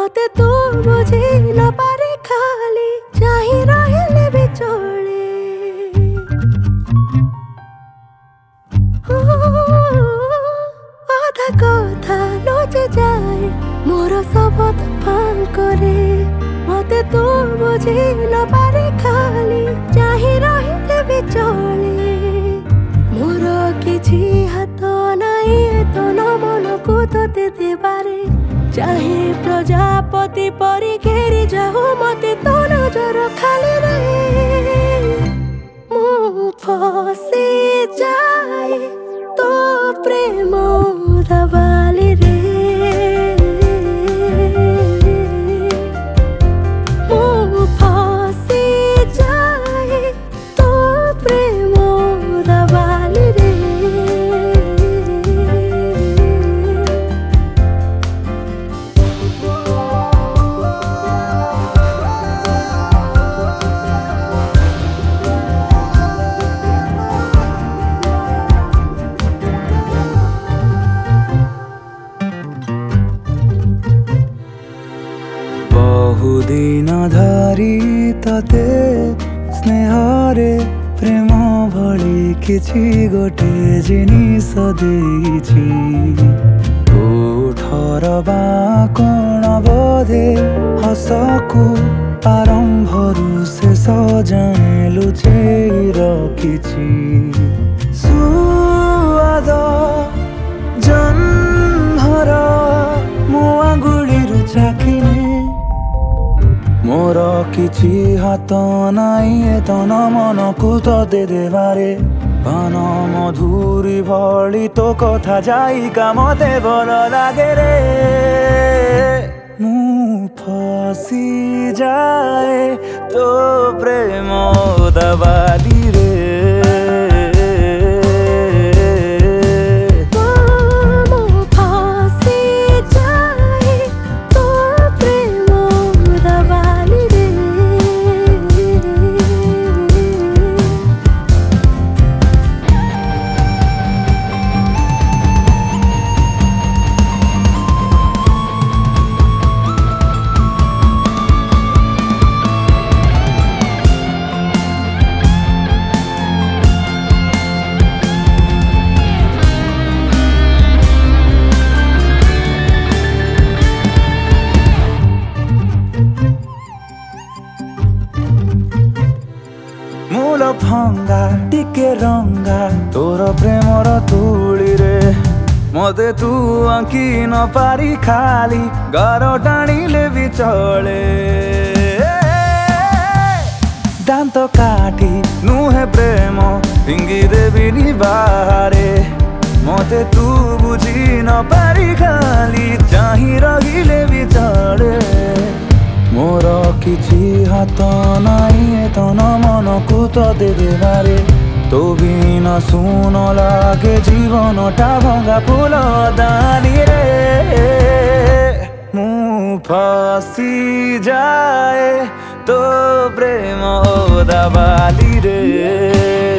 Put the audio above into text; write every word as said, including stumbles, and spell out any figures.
मते तू बुझी न पारे खाली चाही रहिले भी चले आधा कथा लुचि जाए मोर शब्द फाल करे मते तू बुझी न पारे खाली चाही रहिले भी चले मोर किछि हाथ नाई तो न मन को तोते देबारे चाहे प्रजापति परी घेरी जाओ मते तो नजर खाली रहे मु फसी जाए तो प्रेम दबाली रे मु फसी जाए तो प्रेम दबाली रे बहुदिन धरी तते स्नेहरे प्रेम भली किछि गोटे जिनिस देइछि ओठर बा कोण बोधे हसकु आरंभरु शेष जाए लुचेई रखिछि सुआद जन्मर मो आंगुळीरु चाखिने मोर किछि हाथ नाई तन मन को तते देबारे पान मधुरी भली तो कथा जाइका मते भल लागे रे मु फसी जाए तो प्रेम दबाली रे मूल फंगा टिके रंगा तोर प्रेमर तुली रे मते तू आंकी न पारी खाली गार टाणिले भी चले दांत काटी नुहे प्रेम फिंगी देवी बाहरे मते तू बुझी न पारी खाली चाही रहिले भी चले मोर किछि हाथ नाई तन मन को तते देबारे तो बिना सुन लागे जीवनटा भंगा फूल दानी रे मु फसी जाए तो प्रेम दबाली रे।